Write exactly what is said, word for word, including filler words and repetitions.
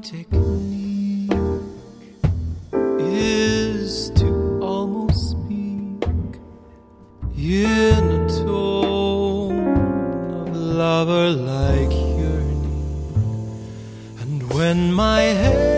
technique is to almost speak in a tone of lover-like yearning. And when my head